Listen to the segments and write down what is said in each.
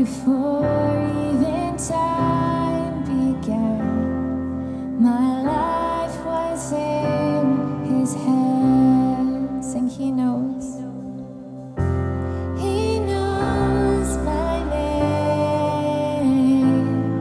Before even time began, my life was in His hands, and He knows. He knows my name.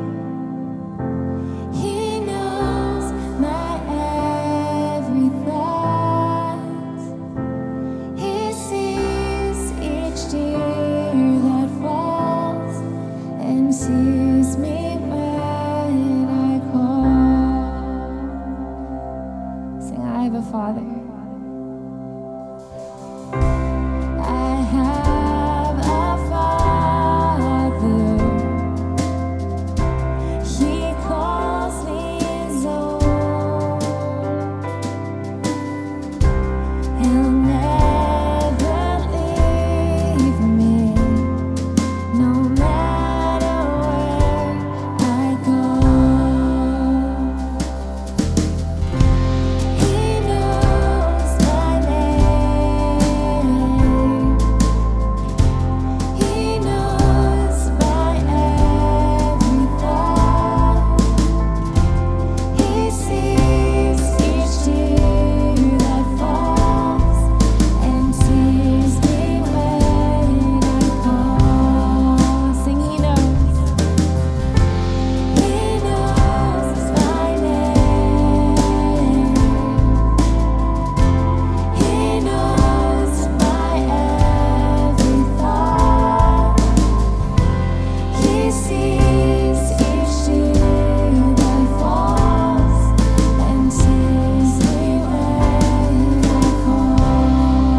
He knows my every thought. He sees each tear that falls and sees me when I call. Sing, I have a Father. I have a Father. He calls me His own. He'll never leave me, no matter where I go. He knows my name. He knows my every thought. He sees each tear that falls and sees me when I call. Sing, He knows. He knows my name. He knows my every thought. He sees each tear that falls and sees me when I call.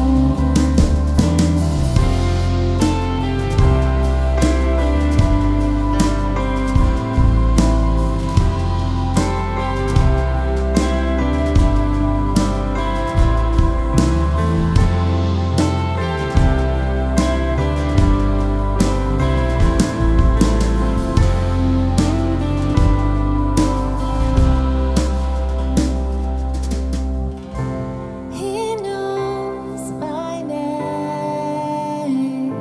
He knows my name.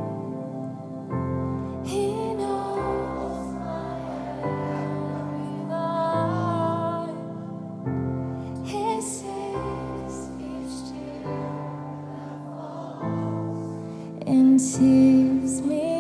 He knows my every thought. He sees each tear that falls and sees me